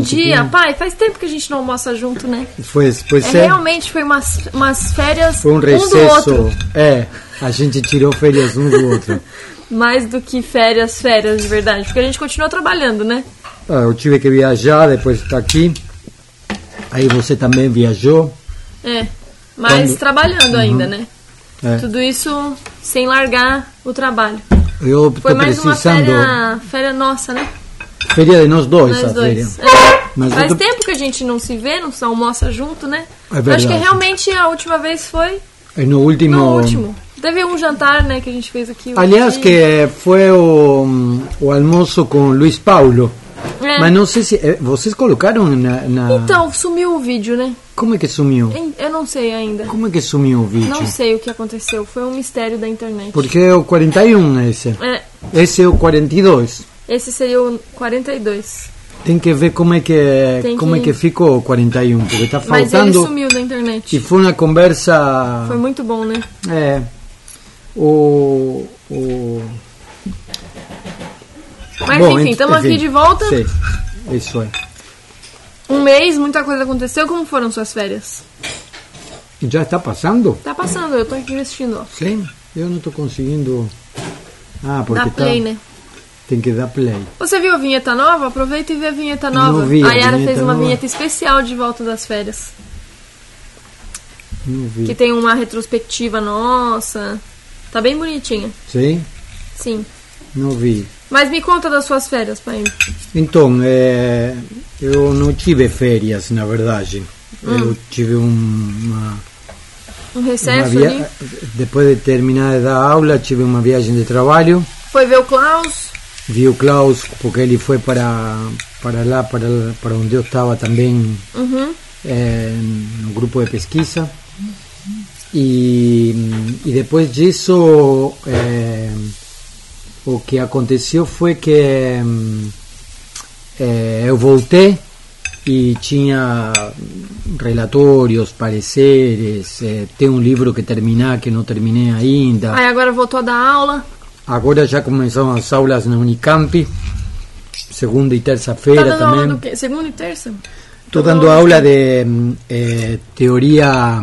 dia, pai, faz tempo que a gente não almoça junto, né? Pois realmente foi umas férias foi um recesso, um do outro. A gente tirou férias um do outro. Mais do que férias de verdade, porque a gente continuou trabalhando, né? Eu tive que viajar, depois estar aqui. Aí você também viajou. Mas trabalhando ainda, né? Tudo isso sem largar o trabalho. Eu foi mais precisando... uma férias nossa, né? Férias de nós dois, a férias. Faz tempo que a gente não se vê, não se almoça junto, né? É verdade. Acho que realmente a última vez foi... No último. Teve um jantar, né, que a gente fez aqui. Aliás, que foi o almoço com Luiz Paulo. Mas não sei se... Vocês colocaram na... Então, sumiu o vídeo, né? Como é que sumiu? Eu não sei ainda. Como é que sumiu o vídeo? Não sei o que aconteceu. Foi um mistério da internet. Porque é o 41 esse. Esse é o 42. Esse seria o 42. Tem que ver como é que ficou o 41, porque está faltando... Mas ele sumiu da internet. E foi uma conversa... Foi muito bom, né? Mas bom, enfim, estamos aqui de volta. Sim, isso é. Um mês, muita coisa aconteceu. Como foram suas férias? Já está passando? Está passando, eu estou aqui investindo. Sim, eu não estou conseguindo... porque dá play, né? Tem que dar play. Você viu a vinheta nova? Aproveita e vê a vinheta nova. Não vi a Yara fez uma nova. vinheta especial de volta das férias. Não vi. Que tem uma retrospectiva nossa. Tá bem bonitinha. Sim? Sim. Não vi. Mas me conta das suas férias, pai. Então, eu não tive férias, na verdade. Eu tive um recesso ali? Depois de terminar da aula, tive uma viagem de trabalho. Foi ver o Klaus? Vi o Klaus, porque ele foi para lá, para onde eu estava também, no grupo de pesquisa. E depois disso, o que aconteceu foi que eu voltei e tinha relatórios, pareceres, tem um livro que terminar, que não terminei ainda. Aí agora voltou a dar aula? Agora já começaram as aulas na Unicamp, segunda e terça-feira também. Tá dando aula do quê? Segunda e terça? Estou dando aula de teoria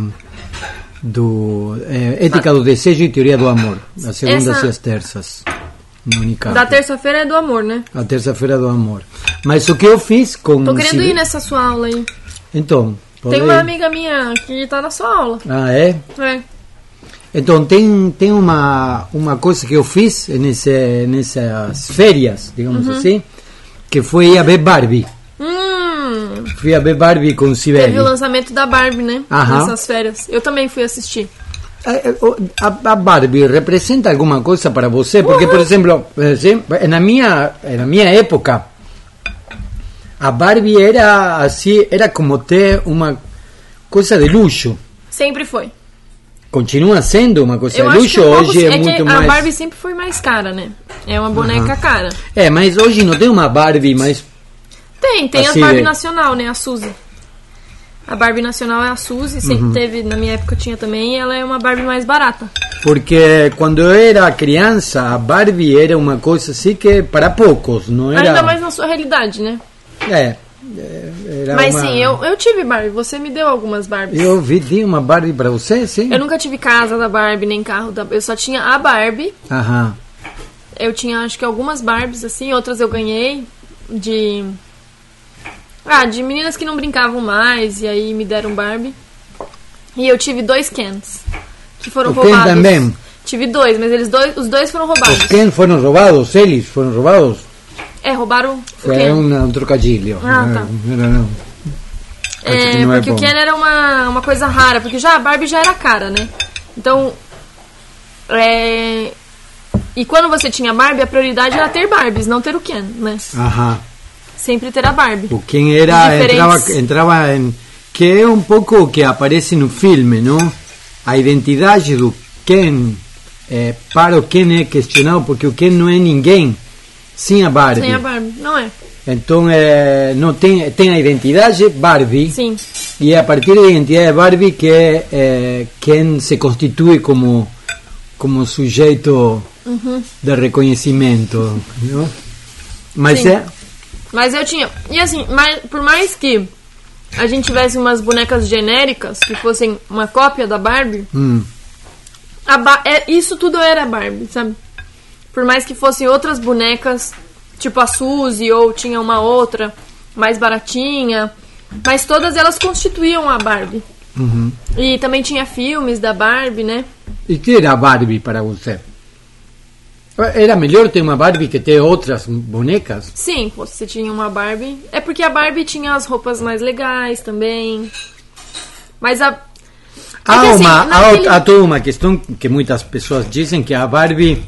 ética do desejo e teoria do amor, as segundas e as terças, na Unicamp. Da terça-feira é do amor, né? A terça-feira do amor. Mas o que eu fiz com... Tô querendo ir nessa sua aula aí. Então... Tem uma amiga minha que tá na sua aula. É? Então, tem uma coisa que eu fiz nessas férias, digamos assim, que foi a ver Barbie. Fui a ver Barbie com Sibeli. Teve o lançamento da Barbie, né? Nessas férias. Eu também fui assistir. A Barbie representa alguma coisa para você? Porque, por exemplo, na minha época, a Barbie era assim, era como ter uma coisa de luxo. Sempre foi. Continua sendo uma coisa de luxo, hoje é muito mais... A Barbie sempre foi mais cara, né? É uma boneca cara. Mas hoje não tem uma Barbie mais... Tem assim, a Barbie nacional, né? A Suzy. A Barbie nacional é a Suzy, sempre teve, na minha época tinha também, e ela é uma Barbie mais barata. Porque quando eu era criança, a Barbie era uma coisa assim que para poucos, não era... Ainda mais na sua realidade, né? Mas sim, eu tive Barbie, você me deu algumas Barbies. Eu vi uma Barbie para você, sim? Eu nunca tive casa da Barbie, nem carro da... Eu só tinha a Barbie. Eu tinha, acho que algumas Barbies, assim, outras eu ganhei de meninas que não brincavam mais, e aí me deram Barbie. E eu tive 2 Kens, que foram roubados. Ken também? Tive 2, mas os dois foram roubados. Os Ken foram roubados? Eles foram roubados? Roubaram o Ken. Foi um trocadilho. Tá. Não. Porque o Ken era uma coisa rara, porque já a Barbie já era cara, né? Então, e quando você tinha Barbie, a prioridade era ter Barbies, não ter o Ken, né? Sempre ter a Barbie. O Ken entrava em... Que é um pouco o que aparece no filme, não? A identidade do Ken, para o Ken é questionado, porque o Ken não é ninguém sem a Barbie. Sem a Barbie, não é. Então, não tem a identidade Barbie. Sim. E é a partir da identidade Barbie que Ken se constitui como sujeito de reconhecimento, não? Mas sim. Mas eu tinha... E assim, por mais que a gente tivesse umas bonecas genéricas, que fossem uma cópia da Barbie, isso tudo era Barbie, sabe? Por mais que fossem outras bonecas, tipo a Suzy, ou tinha uma outra mais baratinha, mas todas elas constituíam a Barbie. E também tinha filmes da Barbie, né? E que era a Barbie para você? Era melhor ter uma Barbie que ter outras bonecas? Sim, você tinha uma Barbie. É porque a Barbie tinha as roupas mais legais também. Mas há toda uma questão que muitas pessoas dizem que a Barbie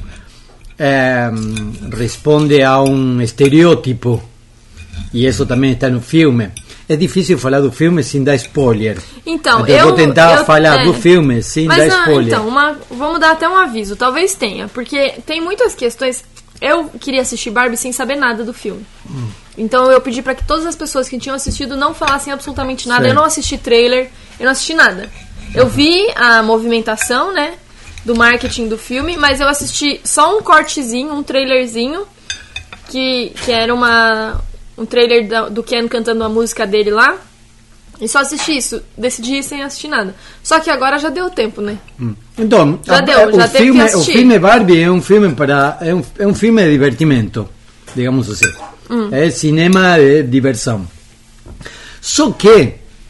responde a um estereótipo. E isso também está no filme. É difícil falar do filme sem dar spoiler. Então, eu vou tentar falar do filme sem dar spoiler. Então, vamos dar até um aviso. Talvez tenha, porque tem muitas questões. Eu queria assistir Barbie sem saber nada do filme. Então eu pedi para que todas as pessoas que tinham assistido não falassem absolutamente nada. Certo. Eu não assisti trailer, eu não assisti nada. Eu vi a movimentação, né, do marketing do filme, mas eu assisti só um cortezinho, um trailerzinho, que era um trailer do Ken cantando a música dele lá. E só assisti isso. Decidi ir sem assistir nada. Só que agora já deu tempo, né? Então, já teve que assistir. O filme Barbie é um filme é um filme de divertimento, digamos assim. É cinema de diversão. Só que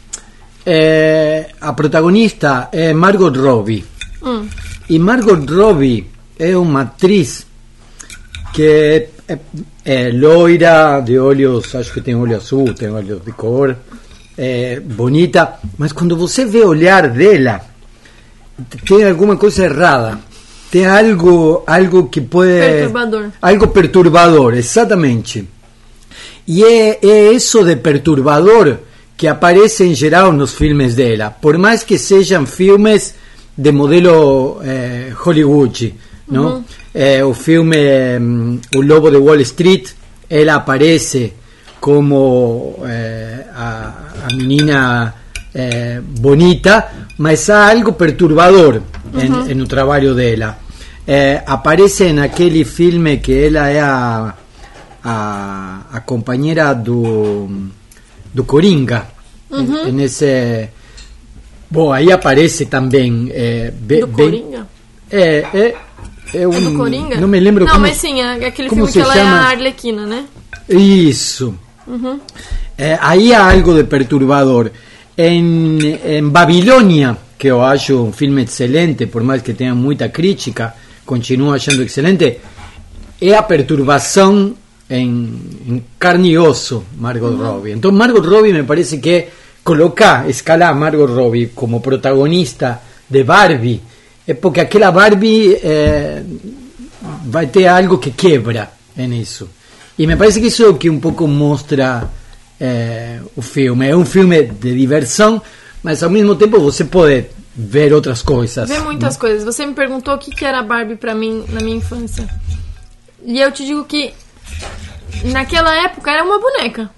a protagonista é Margot Robbie. E Margot Robbie é uma atriz que é loira, de olhos, acho que tem olho azul, tem olhos de cor, bonita, mas quando você vê o olhar dela, tem alguma coisa errada, tem algo que pode... Perturbador. Algo perturbador, exatamente. E é isso de perturbador que aparece em geral nos filmes dela, por mais que sejam filmes de modelo Hollywood, não? O filme O Lobo de Wall Street, ela aparece como a menina bonita, mas há algo perturbador no trabalho dela. Aparece naquele filme que ela é a companheira do Coringa. Nesse... Bom, aí aparece também... do Coringa? É do Coringa? Não me lembro não, como... Não, mas sim, é aquele filme que ela chama? É a Arlequina, né? Isso. Aí há algo de perturbador. Em Babilônia, que eu acho um filme excelente, por mais que tenha muita crítica, continuo achando excelente, é a perturbação em carne e osso, Margot Robbie. Então Margot Robbie me parece que escalar Margot Robbie como protagonista de Barbie é porque aquela Barbie vai ter algo que quebra nisso. E me parece que isso é o que um pouco mostra o filme. É um filme de diversão, mas ao mesmo tempo você pode ver outras coisas. Ver muitas coisas. Você me perguntou o que era Barbie pra mim na minha infância. E eu te digo que naquela época era uma boneca.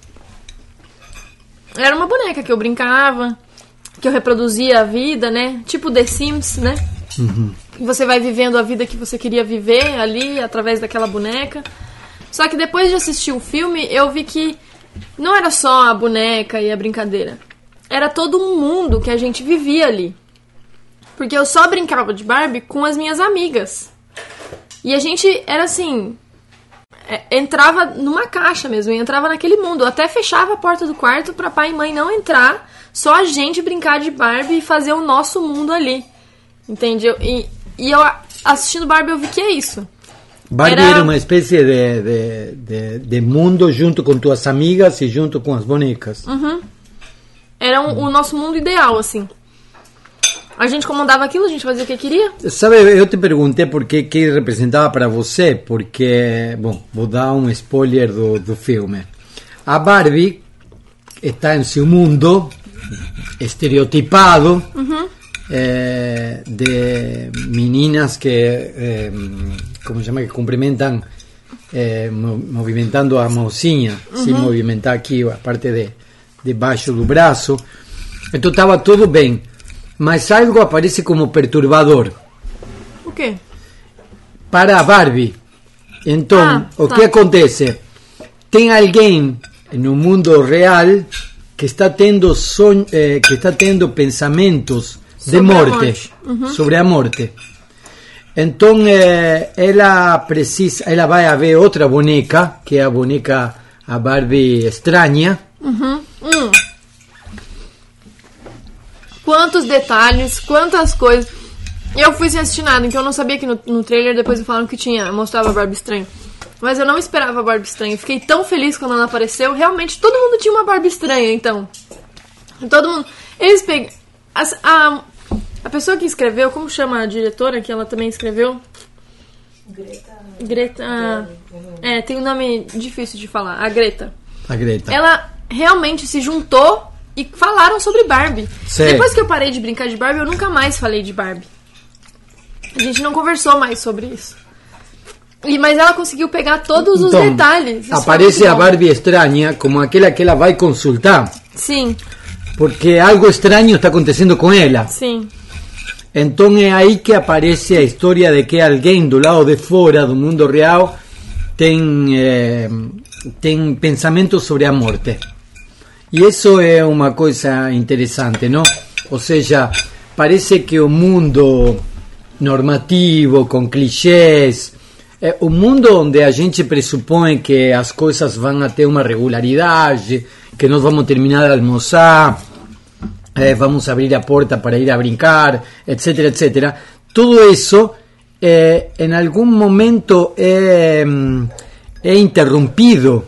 Era uma boneca que eu brincava, que eu reproduzia a vida, né? Tipo The Sims, né? Você vai vivendo a vida que você queria viver ali, através daquela boneca. Só que depois de assistir o filme, eu vi que não era só a boneca e a brincadeira. Era todo um mundo que a gente vivia ali. Porque eu só brincava de Barbie com as minhas amigas. E a gente era assim... entrava numa caixa mesmo, entrava naquele mundo. Eu até fechava a porta do quarto pra pai e mãe não entrar, só a gente brincar de Barbie e fazer o nosso mundo ali. Entende? E eu assistindo Barbie eu vi que é isso. Barbie era uma espécie de mundo junto com tuas amigas e junto com as bonecas. Era o nosso mundo ideal, assim. A gente comandava aquilo, a gente fazia o que queria. Sabe, eu te perguntei por que representava para você, porque, bom, vou dar um spoiler do filme. A Barbie está em seu mundo estereotipado, de meninas que, como se chama, que cumprimentam movimentando a mãozinha, sem movimentar aqui a parte de baixo do braço. Então estava tudo bem. Mas algo aparece como perturbador. O quê? Para a Barbie. Então, o que acontece? tem alguém no mundo real que está tendo que está tendo pensamentos de morte, sobre a morte. Então ela vai a ver outra boneca, que é a boneca, a Barbie estranha. Quantos detalhes, quantas coisas. Eu fui sem assistir nada, então eu não sabia que no trailer depois me falaram que mostrava a Barbie estranha. Mas eu não esperava a Barbie estranha. Eu fiquei tão feliz quando ela apareceu. Realmente, todo mundo tinha uma Barbie estranha, então. Todo mundo... Eles pegam... A pessoa que escreveu, como chama a diretora, que ela também escreveu? Greta... tem um nome difícil de falar. A Greta. Ela realmente se juntou e falaram sobre Barbie. Sei. Depois que eu parei de brincar de Barbie, eu nunca mais falei de Barbie. A gente não conversou mais sobre isso. Mas ela conseguiu pegar todos os detalhes. Isso aparece a Barbie estranha como aquela que ela vai consultar. Sim. Porque algo estranho está acontecendo com ela. Sim. Então é aí que aparece a história de que alguém do lado de fora do mundo real tem pensamentos sobre a morte. E isso é uma coisa interessante, não? Ou seja, parece que o mundo normativo, com clichês, o mundo onde a gente pressupõe que as coisas vão ter uma regularidade, que nós vamos terminar de almoçar, vamos abrir a porta para ir a brincar, etc, etc. Tudo isso, em algum momento, é interrompido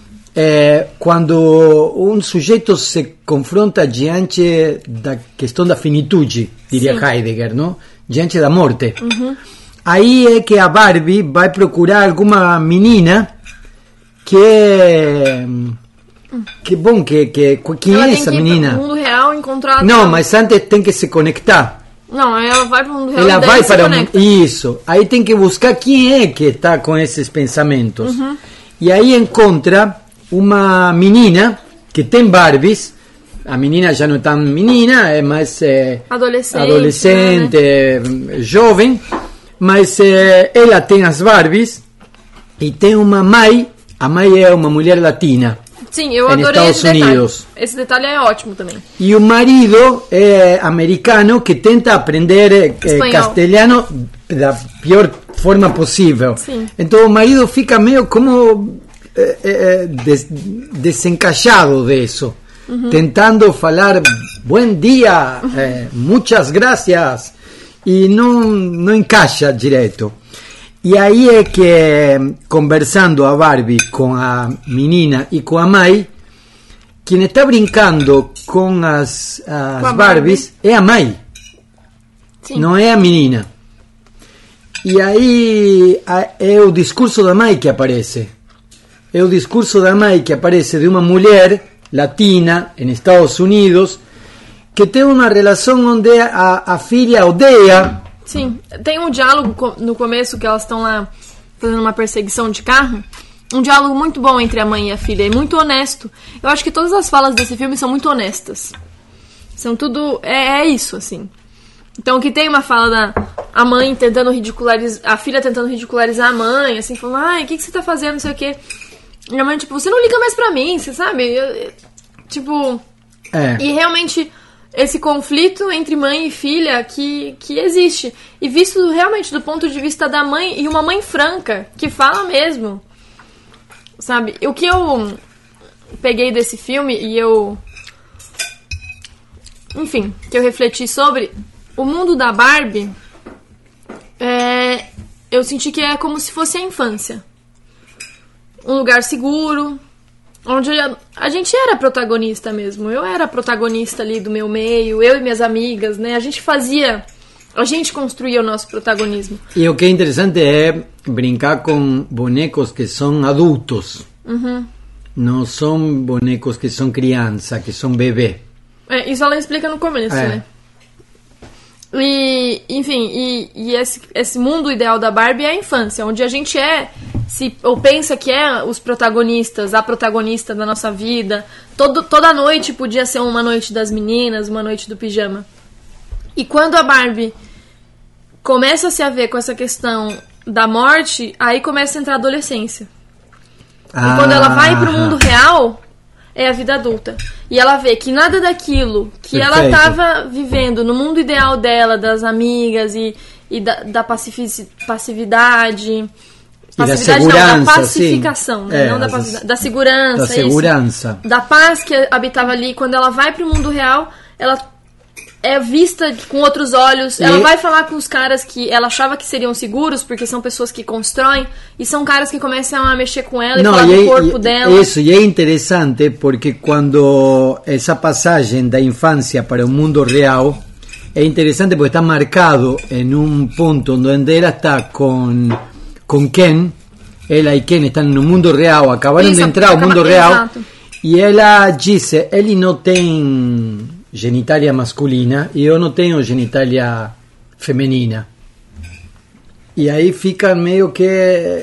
quando um sujeito se confronta diante da questão da finitude, diria Heidegger, não? Diante da morte. Aí é que a Barbie vai procurar alguma menina que bom, quem ela é essa menina? Ela tem que ir pro mundo real encontrar... Não, mas antes tem que se conectar. Não, ela vai pro mundo real ela e vai se para conecta. Isso. Aí tem que buscar quem é que está com esses pensamentos. E aí encontra uma menina que tem Barbies. A menina já não é tão menina, é mais adolescente, né? Jovem. Mas ela tem as Barbies e tem uma mãe. A mãe é uma mulher latina. Sim, eu adorei Estados Unidos. Esse detalhe é ótimo também. E o marido é americano que tenta aprender castelhano da pior forma possível. Sim. Então o marido fica meio como desencaixado disso. Tentando falar bom dia, muitas gracias, e não encaixa direito. E aí é que, conversando a Barbie com a menina e com a mãe, quem está brincando com as Barbies é a mãe. Sim. Não é a menina. E aí é o discurso da mãe que aparece. É o discurso da mãe que aparece de uma mulher latina, em Estados Unidos, que tem uma relação onde a filha odeia. Sim, tem um diálogo no começo que elas estão lá fazendo uma perseguição de carro. Um diálogo muito bom entre a mãe e a filha, e muito honesto. Eu acho que todas as falas desse filme são muito honestas. São tudo... É isso, assim. Então, que tem uma fala a mãe tentando ridicularizar... A filha tentando ridicularizar a mãe, assim, falando... Ai, o que você tá fazendo, não sei o quê. E a mãe, tipo, você não liga mais pra mim, você sabe? E realmente... Esse conflito entre mãe e filha que existe. E visto realmente do ponto de vista da mãe, e uma mãe franca, que fala mesmo. Sabe? O que eu peguei desse filme e enfim, que eu refleti sobre o mundo da Barbie, eu senti que é como se fosse a infância. Um lugar seguro, onde a gente era protagonista mesmo. Eu era protagonista ali do meu meio, eu e minhas amigas, né? A gente construía o nosso protagonismo. E o que é interessante é brincar com bonecos que são adultos. Não são bonecos que são criança, que são bebê. Isso ela explica no começo, né? E, enfim, esse mundo ideal da Barbie é a infância, onde a gente ou pensa que é os protagonistas, a protagonista da nossa vida. Toda noite podia ser uma noite das meninas, uma noite do pijama. E quando a Barbie começa a se haver com essa questão da morte, aí começa a entrar a adolescência. E quando ela vai pro mundo real, é a vida adulta. E ela vê que nada daquilo que Perfeito. ela estava vivendo no mundo ideal dela, das amigas e da passividade... da segurança, não, da pacificação, né? Não da segurança. Da segurança. Isso. Da paz que habitava ali. Quando ela vai pro mundo real, ela é vista com outros olhos. Ela vai falar com os caras que ela achava que seriam seguros, porque são pessoas que constroem, e são caras que começam a mexer com ela e falar do corpo dela. Isso, e é interessante porque quando essa passagem da infância para o mundo real é interessante porque está marcado em um ponto onde ela está com Ken, ela e Ken estão no mundo real, acabaram de entrar ao mundo real, exato. E ela disse, ele não tem genitália masculina e eu não tenho genitália feminina. E aí ficam meio que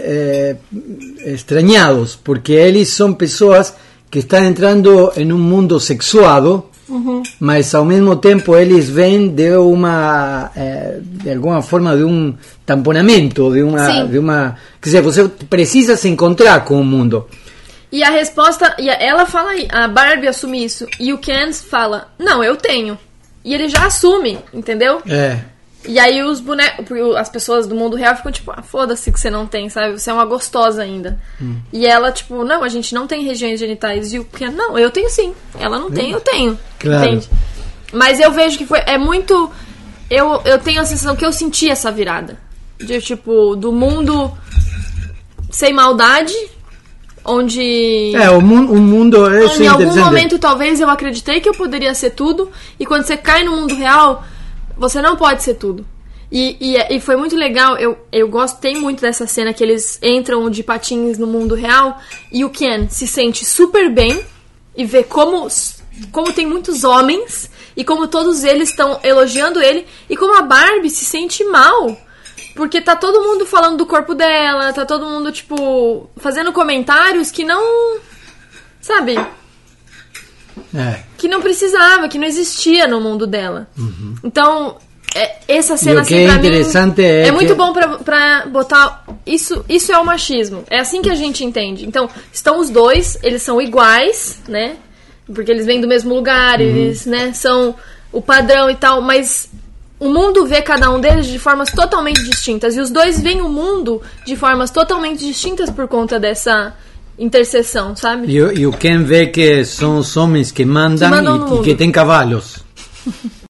estranhados, porque eles são pessoas que estão entrando em um mundo sexuado, mas ao mesmo tempo eles vêm de uma de alguma forma de um tamponamento, de uma, quer dizer, você precisa se encontrar com o mundo. E a resposta, ela fala, a Barbie assume isso, e o Ken fala, não, eu tenho. E ele já assume, entendeu? E aí os bonecos, as pessoas do mundo real ficam tipo, foda-se que você não tem, sabe? Você é uma gostosa ainda. E ela, tipo, não, a gente não tem regiões genitais. E o Ken, não, eu tenho sim. Ela não tem, eu tenho. Claro. Entende? Mas eu vejo que é muito... Eu tenho a sensação que eu senti essa virada. De, tipo, do mundo sem maldade, onde... o mundo é em algum momento, talvez, eu acreditei que eu poderia ser tudo. E quando você cai no mundo real... Você não pode ser tudo. E foi muito legal. Eu gostei muito dessa cena que eles entram de patins no mundo real e o Ken se sente super bem e vê como tem muitos homens e como todos eles estão elogiando ele e como a Barbie se sente mal. Porque tá todo mundo falando do corpo dela, tá todo mundo, tipo, fazendo comentários que não... Sabe... que não precisava, que não existia no mundo dela. Então, essa cena assim, pra mim, é muito bom pra botar... Isso é o machismo. É assim que a gente entende. Então, estão os dois, eles são iguais, né? Porque eles vêm do mesmo lugar, eles, né, são o padrão e tal, mas o mundo vê cada um deles de formas totalmente distintas. E os dois veem o mundo de formas totalmente distintas por conta dessa... interseção, sabe? E o Ken vê que são os homens que mandam e que têm cavalos.